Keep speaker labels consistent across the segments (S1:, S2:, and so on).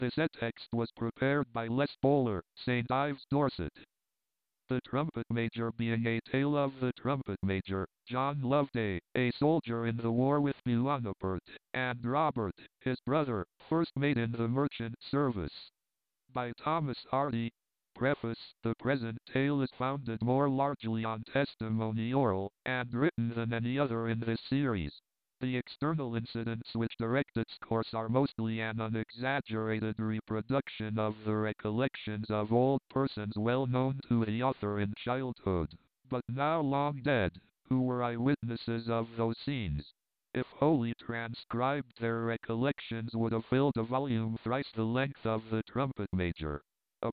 S1: The set text was prepared by Les Bowler, St. Ives, Dorset. The Trumpet Major being a tale of the Trumpet Major, John Loveday, a soldier in the war with Buonaparte, and Robert, his brother, first mate in the merchant service. By Thomas Hardy. Preface: the present tale is founded more largely on testimony oral and written than any other in this series. The external incidents which direct its course are mostly an unexaggerated reproduction of the recollections of old persons well known to the author in childhood, but now long dead, who were eyewitnesses of those scenes. If wholly transcribed, their recollections would have filled a volume thrice the length of the Trumpet Major.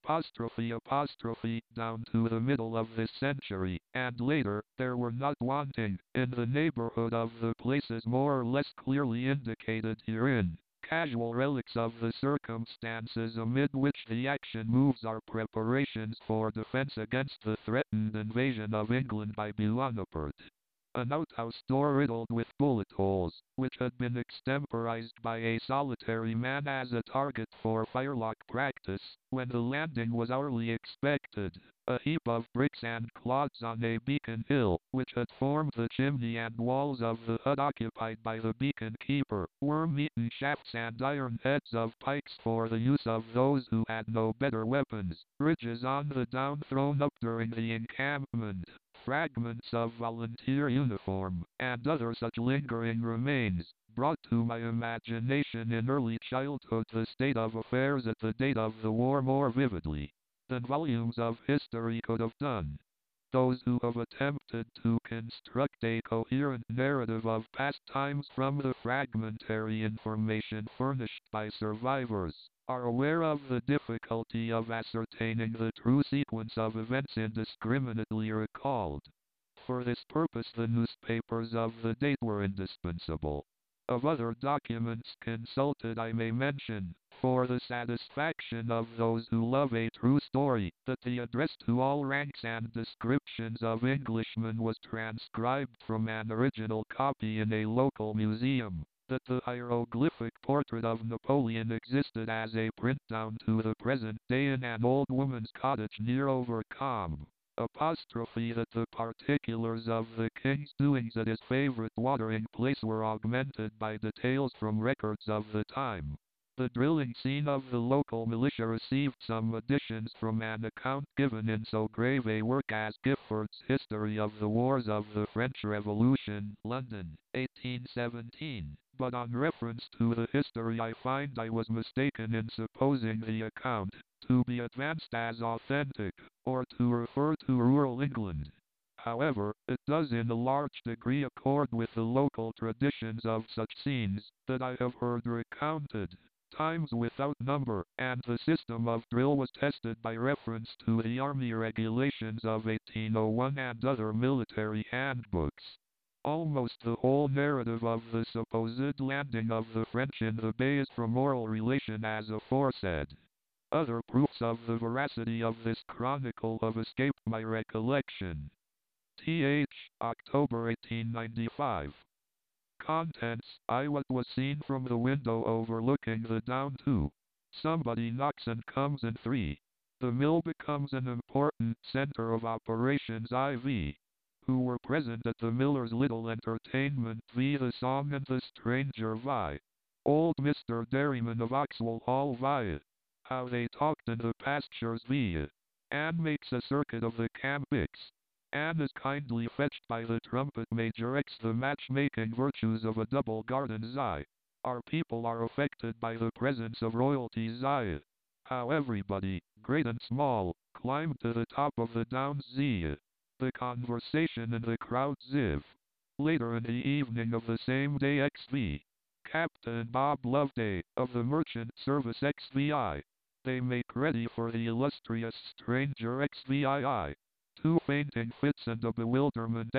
S1: Down to the middle of this century, and later, there were not wanting, in the neighborhood of the places more or less clearly indicated herein, casual relics of the circumstances amid which the action moves are preparations for defense against the threatened invasion of England by Buonaparte. An outhouse door riddled with bullet holes, which had been extemporized by a solitary man as a target for firelock practice, when the landing was hourly expected. A heap of bricks and clods on a beacon hill, which had formed the chimney and walls of the hut occupied by the beacon keeper, worm-eaten shafts and iron heads of pikes for the use of those who had no better weapons, ridges on the down thrown up during the encampment, fragments of volunteer uniform, and other such lingering remains, brought to my imagination in early childhood the state of affairs at the date of the war more vividly than volumes of history could have done. Those who have attempted to construct a coherent narrative of past times from the fragmentary information furnished by survivors are aware of the difficulty of ascertaining the true sequence of events indiscriminately recalled. For this purpose the newspapers of the date were indispensable. Of other documents consulted I may mention, for the satisfaction of those who love a true story, that the address to all ranks and descriptions of Englishmen was transcribed from an original copy in a local museum, that the hieroglyphic portrait of Napoleon existed as a print down to the present day in an old woman's cottage near Overcombe. That the particulars of the king's doings at his favorite watering place were augmented by details from records of the time. The drilling scene of the local militia received some additions from an account given in so grave a work as Gifford's History of the Wars of the French Revolution, London, 1817. But on reference to the history I find I was mistaken in supposing the account to be advanced as authentic, or to refer to rural England. However, it does in a large degree accord with the local traditions of such scenes that I have heard recounted, times without number, and the system of drill was tested by reference to the Army Regulations of 1801 and other military handbooks. Almost the whole narrative of the supposed landing of the French in the bay is from oral relation as aforesaid. Other proofs of the veracity of this chronicle have escaped my recollection. Th. October 1895. Contents: what was seen from the window overlooking the down 2. Somebody knocks and comes in 3. The mill becomes an important center of operations IV. Who were present at the miller's little entertainment v. The song and the stranger vi. Old Mr. Dairyman of Oxwell Hall vi. How they talked in the pastures via. Anne makes a circuit of the camp X. Anne is kindly fetched by the Trumpet Major X. The matchmaking virtues of a double garden Xi. Our people are affected by the presence of royalty Xi. How everybody, great and small, climbed to the top of the downs Z. The conversation in the crowd Ziv. Later in the evening of the same day XV. Captain Bob Loveday, of the merchant service XVI. They make ready for the illustrious stranger XVII. 2 fainting fits and a bewilderment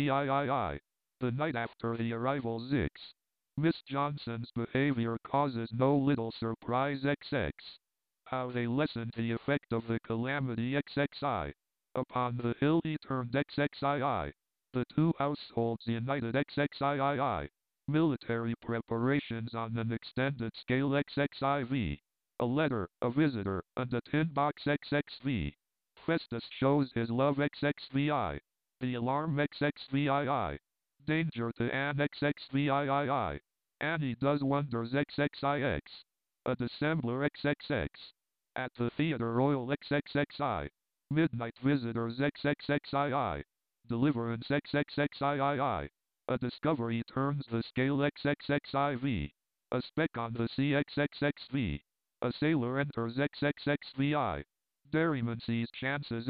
S1: XVII. The night after the arrival Zix. Miss Johnson's behavior causes no little surprise XX. How they lessened the effect of the calamity XXI. Upon the hill he turned XXII. The 2 households united XXIII. Military preparations on an extended scale XXIV. a letter, a visitor, and a tin box XXV. Festus shows his love XXVI. The alarm XXVII. Danger to Anne XXVIII. Annie does wonders XXIX. A dissembler XXX. At the Theatre Royal XXXI. Midnight Visitors XXXII. Deliverance XXXIII. A discovery turns the scale XXXIV. A speck on the sea XXXV. A sailor enters XXXVI. Dairyman sees chances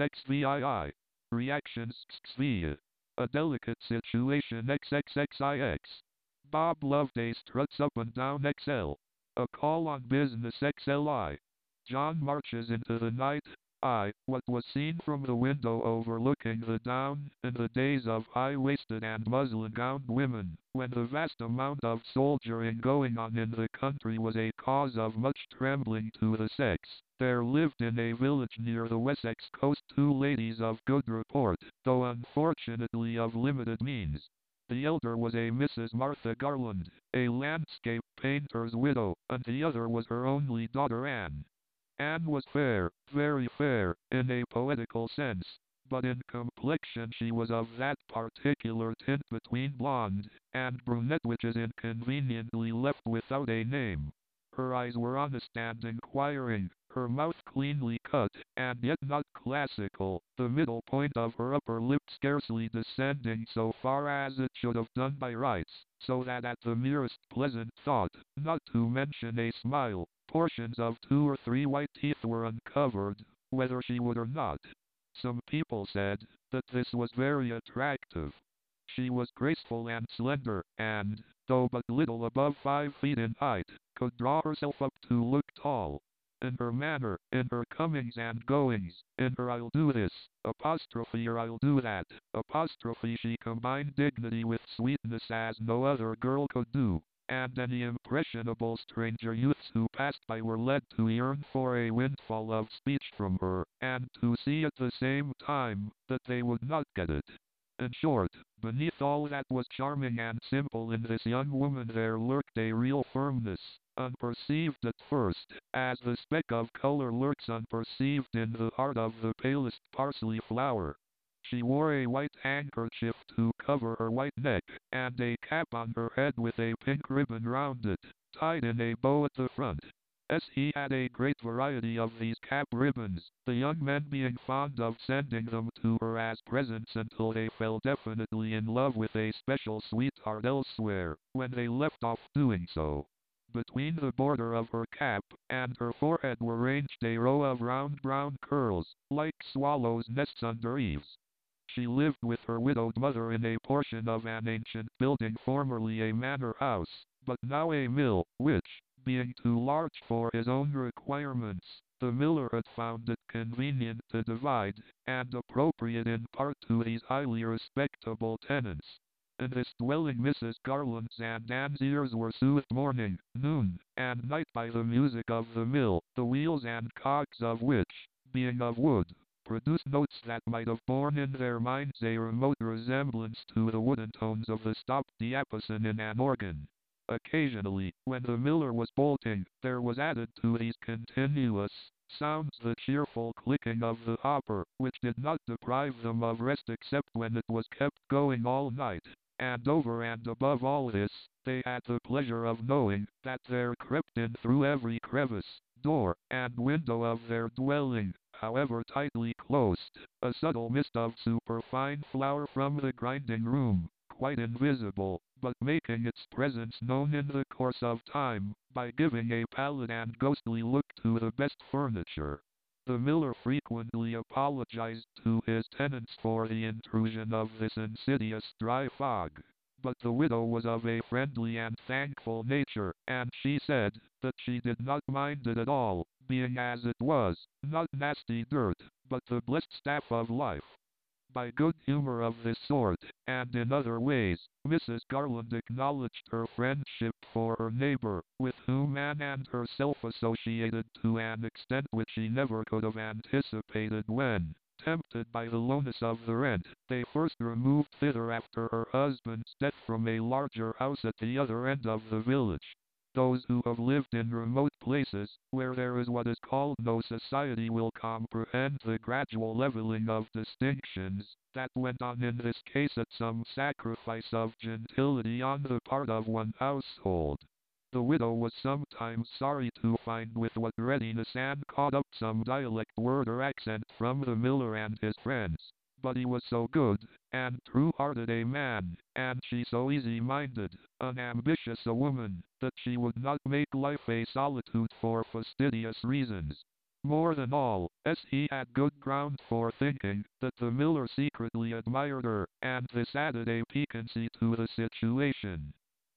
S1: XXXVII. Reactions XXV. A delicate situation XXXIX. Bob Loveday struts up and down XL. A call on business XLI. John marches into the night. What was seen from the window overlooking the down in the days of high-waisted and muslin-gowned women, when the vast amount of soldiering going on in the country was a cause of much trembling to the sex. There lived in a village near the Wessex coast two ladies of good report, though unfortunately of limited means. The elder was a Mrs. Martha Garland, a landscape painter's widow, and the other was her only daughter Anne. Anne was fair, very fair, in a poetical sense, but in complexion she was of that particular tint between blonde and brunette which is inconveniently left without a name. Her eyes were honest and inquiring, her mouth cleanly cut, and yet not classical, the middle point of her upper lip scarcely descending so far as it should have done by rights, so that at the merest pleasant thought, not to mention a smile, portions of 2 or 3 white teeth were uncovered, whether she would or not. Some people said that this was very attractive. She was graceful and slender, and, though but little above 5 feet in height, could draw herself up to look tall. In her manner, in her comings and goings, in her I'll do this, apostrophe or I'll do that, apostrophe she combined dignity with sweetness as no other girl could do, and any impressionable stranger youths who passed by were led to yearn for a windfall of speech from her, and to see at the same time that they would not get it. In short, beneath all that was charming and simple in this young woman there lurked a real firmness, unperceived at first, as the speck of color lurks unperceived in the heart of the palest parsley flower. She wore a white handkerchief to cover her white neck, and a cap on her head with a pink ribbon round it, tied in a bow at the front. He had a great variety of these cap ribbons, the young men being fond of sending them to her as presents until they fell definitely in love with a special sweetheart elsewhere, when they left off doing so. Between the border of her cap and her forehead were ranged a row of round brown curls, like swallows' nests under eaves. She lived with her widowed mother in a portion of an ancient building formerly a manor house, but now a mill, which, being too large for his own requirements, the miller had found it convenient to divide, and appropriate in part to these highly respectable tenants. In this dwelling Mrs. Garland's and Anne's ears were soothed morning, noon, and night by the music of the mill, the wheels and cogs of which, being of wood, produced notes that might have borne in their minds a remote resemblance to the wooden tones of the stopped diapason in an organ. Occasionally, when the miller was bolting, there was added to these continuous sounds the cheerful clicking of the hopper, which did not deprive them of rest except when it was kept going all night. And over and above all this, they had the pleasure of knowing that there crept in through every crevice, door, and window of their dwelling, however tightly closed, a subtle mist of superfine flour from the grinding room, quite invisible, but making its presence known in the course of time, by giving a pallid and ghostly look to the best furniture. The miller frequently apologized to his tenants for the intrusion of this insidious dry fog, but the widow was of a friendly and thankful nature, and she said that she did not mind it at all, being as it was, not nasty dirt, but the blessed staff of life. By good humor of this sort, and in other ways, Mrs. Garland acknowledged her friendship for her neighbor, with whom Anne and herself associated to an extent which she never could have anticipated when, tempted by the lowness of the rent, they first removed thither after her husband's death from a larger house at the other end of the village. Those who have lived in remote places, where there is what is called no society, will comprehend the gradual leveling of distinctions that went on in this case at some sacrifice of gentility on the part of one household. The widow was sometimes sorry to find with what readiness Anne caught up some dialect word or accent from the miller and his friends. But he was so good and true-hearted a man, and she so easy-minded, unambitious a woman, that she would not make life a solitude for fastidious reasons. More than all, as he had good ground for thinking that the miller secretly admired her, and this added a piquancy to the situation.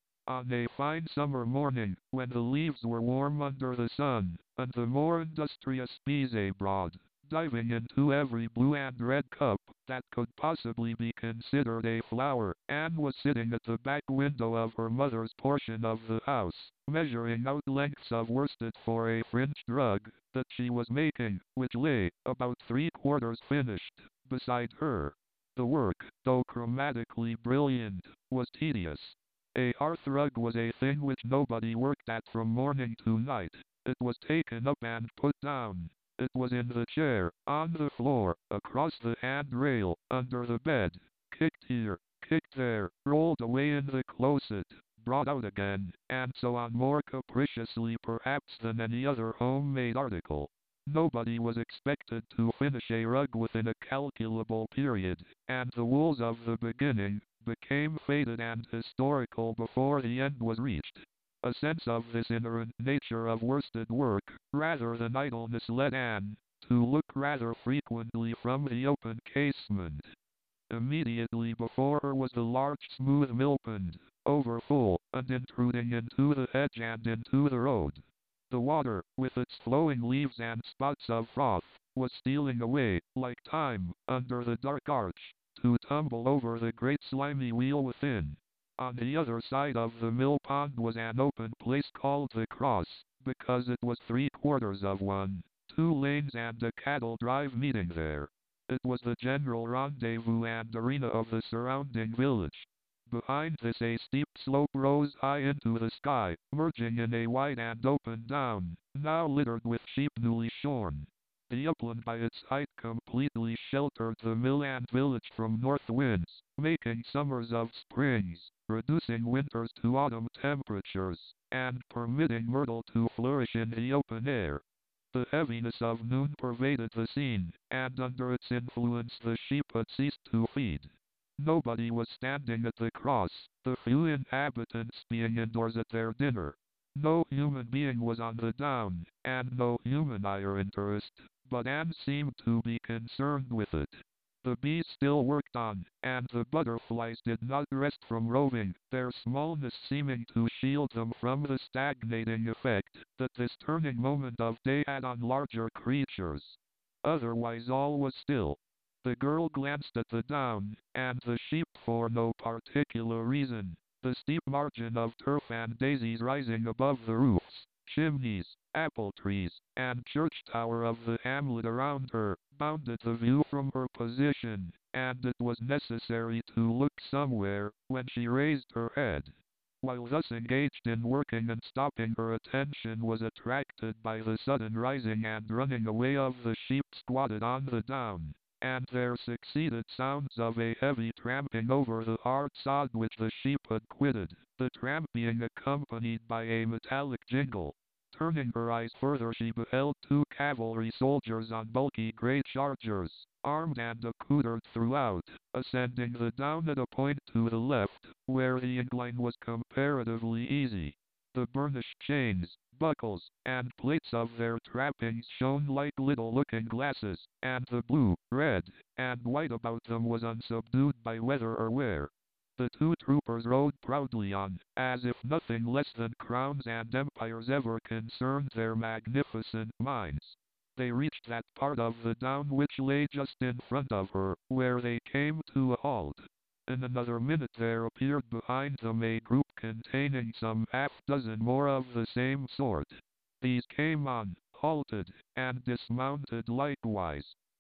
S1: On a fine summer morning, when the leaves were warm under the sun, and the more industrious bees abroad, diving into every blue and red cup that could possibly be considered a flower, Anne was sitting at the back window of her mother's portion of the house, measuring out lengths of worsted for a fringed rug that she was making, which lay, about 3/4 finished, beside her. The work, though chromatically brilliant, was tedious. A hearth rug was a thing which nobody worked at from morning to night. It was taken up and put down. It was in the chair, on the floor, across the handrail, under the bed, kicked here, kicked there, rolled away in the closet, brought out again, and so on, more capriciously perhaps than any other homemade article. Nobody was expected to finish a rug within a calculable period, and the wools of the beginning became faded and historical before the end was reached. A sense of this inherent nature of worsted work, rather than idleness, led Anne to look rather frequently from the open casement. Immediately before her was the large smooth millpond, overfull, and intruding into the hedge and into the road. The water, with its flowing leaves and spots of froth, was stealing away, like time, under the dark arch, to tumble over the great slimy wheel within. On the other side of the mill pond was an open place called the Cross, because it was 3/4 of one, 2 lanes and a cattle drive meeting there. It was the general rendezvous and arena of the surrounding village. Behind this a steep slope rose high into the sky, merging in a wide and open down, now littered with sheep newly shorn. The upland by its height completely sheltered the mill and village from north winds, making summers of springs, reducing winters to autumn temperatures, and permitting myrtle to flourish in the open air. The heaviness of noon pervaded the scene, and under its influence the sheep had ceased to feed. Nobody was standing at the cross, the few inhabitants being indoors at their dinner. No human being was on the down, and no human eye or interest, but Anne seemed to be concerned with it. The bees still worked on, and the butterflies did not rest from roving, their smallness seeming to shield them from the stagnating effect that this turning moment of day had on larger creatures. Otherwise all was still. The girl glanced at the down, and the sheep for no particular reason. The steep margin of turf and daisies rising above the roofs, chimneys, apple trees, and church tower of the hamlet around her, bounded the view from her position, and it was necessary to look somewhere, when she raised her head. While thus engaged in working and stopping, her attention was attracted by the sudden rising and running away of the sheep squatted on the down, and there succeeded sounds of a heavy tramping over the hard sod which the sheep had quitted, the tramp being accompanied by a metallic jingle. Turning her eyes further, she beheld 2 cavalry soldiers on bulky grey chargers, armed and accoutred throughout, ascending the down at a point to the left, where the incline was comparatively easy. The burnished chains, buckles, and plates of their trappings shone like little looking glasses, and the blue, red, and white about them was unsubdued by weather or wear. The 2 troopers rode proudly on, as if nothing less than crowns and empires ever concerned their magnificent minds. They reached that part of the down which lay just in front of her, where they came to a halt. In another minute there appeared behind them a group containing some half-dozen more of the same sort. These came on, halted, and dismounted likewise.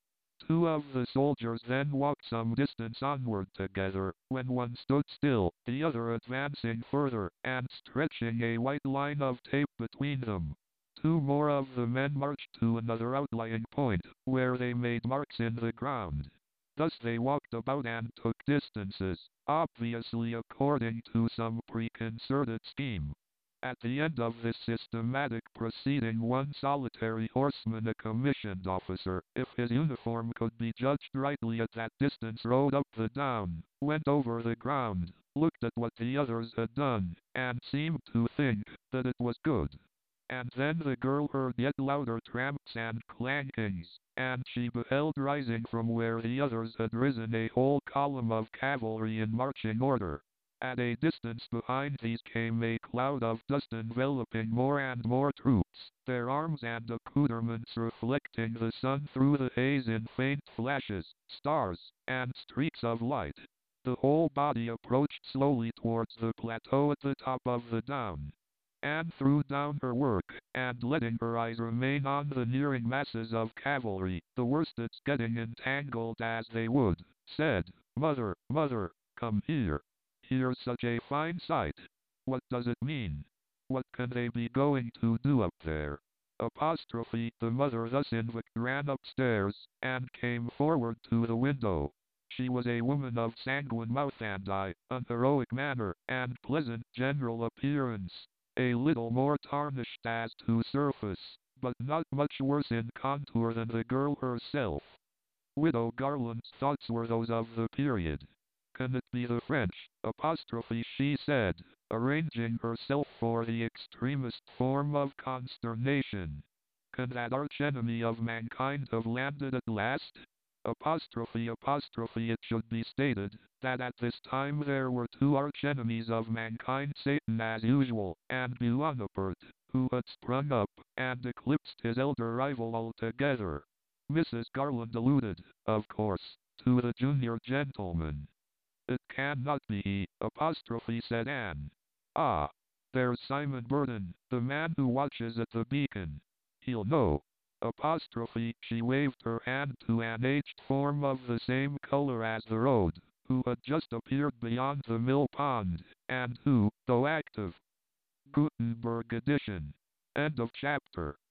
S1: Two of the soldiers then walked some distance onward together, when one stood still, the other advancing further, and stretching a white line of tape between them. Two more of the men marched to another outlying point, where they made marks in the ground. Thus they walked about and took distances, obviously according to some preconcerted scheme. At the end of this systematic proceeding, one solitary horseman, a commissioned officer, if his uniform could be judged rightly at that distance, rode up the down, went over the ground, looked at what the others had done, and seemed to think that it was good. And then the girl heard yet louder tramps and clankings, and she beheld rising from where the others had risen a whole column of cavalry in marching order. At a distance behind these came a cloud of dust enveloping more and more troops, their arms and accoutrements reflecting the sun through the haze in faint flashes, stars, and streaks of light. The whole body approached slowly towards the plateau at the top of the down. Anne threw down her work, and letting her eyes remain on the nearing masses of cavalry, the worsteds getting entangled as they would, said, "Mother, mother, come here. Here's such a fine sight. What does it mean? What can they be going to do up there?" Apostrophe, the mother thus invoked ran upstairs, and came forward to the window. She was a woman of sanguine mouth and eye, an heroic manner, and pleasant general appearance. A little more tarnished as to surface, but not much worse in contour than the girl herself. Widow Garland's thoughts were those of the period. "Can it be the French?" Apostrophe, she said, arranging herself for the extremest form of consternation. "Can that archenemy of mankind have landed at last?" Apostrophe, it should be stated that at this time there were two archenemies of mankind, Satan as usual, and Buonaparte, who had sprung up, and eclipsed his elder rival altogether. Mrs. Garland alluded, of course, to the junior gentleman. "It cannot be," apostrophe, said Anne. "Ah, there's Simon Burton, the man who watches at the beacon. He'll know." Apostrophe, she waved her hand to an aged form of the same color as the road, who had just appeared beyond the mill pond, and who, though active. Gutenberg edition. End of chapter.